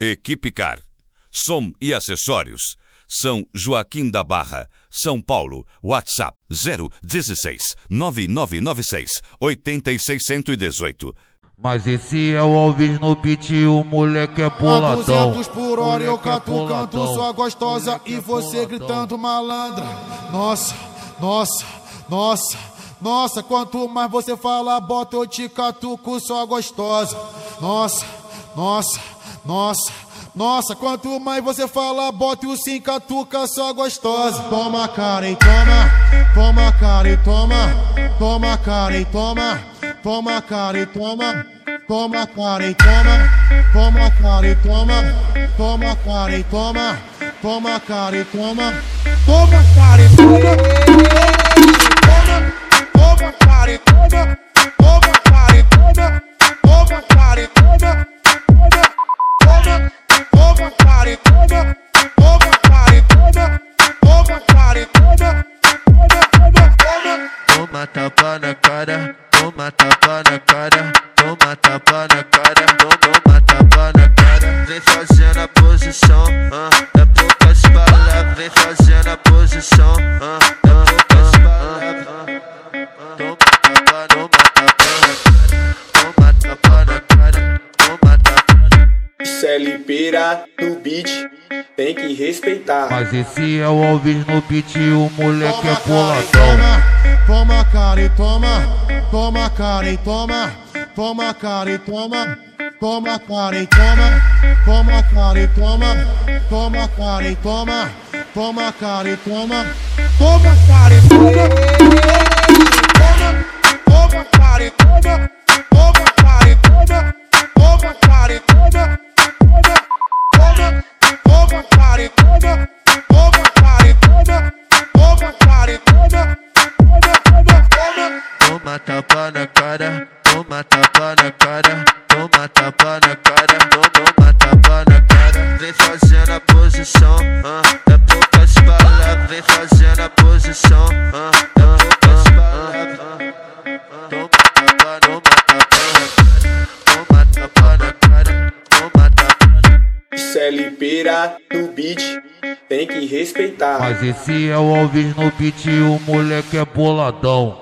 Equipe Car. Som e acessórios. São Joaquim da Barra, São Paulo. WhatsApp 016 9996 86118. Mas esse é o Alves no beat, o moleque é boladão. 200 por hora eu catucando sua gostosa e você gritando malandra. Nossa, nossa, nossa, nossa, quanto mais você fala, bota eu te catuco sua gostosa. Nossa, nossa, nossa, nossa, quanto mais você fala, bota o sim catuca sua gostosa. Toma cara e toma, toma cara e toma, toma cara e toma, toma cara e toma, toma cara e toma, toma cara e toma, toma cara e toma, toma cara e toma, toma cara e toma, toma cara e toma, toma cara e toma, toma cara e toma, toma cara e toma, toma cara e toma, toma cara e toma, Toma tapa na cara, toma tapa na cara, toma tapa na cara, toma tapa na cara. Vem fazendo a posição, é poucas palavras. Vem fazendo a posição, é poucas palavras. Toma tapa, toma tapa na cara, toma tapa na cara. CLPera no beat, tem que respeitar. Mas esse é o Alves no beat, o moleque é boladão. Toma cara e toma, toma cara e toma, toma cara e toma, toma cara e toma, toma cara e toma, toma cara e toma, toma cara e toma, toma cara e toma, toma cara e toma, toma cara e toma, toma cara e toma, toma cara e toma, toma cara e toma, toma cara e toma. Toma tapa na cara, toma tapa na cara, toma tapa na cara, toma tapa na cara. Vem fazendo a posição, é poucas palavras. Vem fazendo a posição, é poucas palavras. Toma tapa, toma tapa na cara, toma tapa na cara. CLPera no beat, tem que respeitar. Mas esse é o Alves no beat, o moleque é boladão.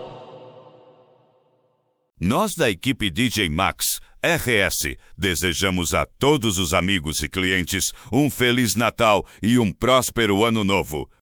Nós da equipe DJ Max RS desejamos a todos os amigos e clientes um Feliz Natal e um próspero Ano Novo.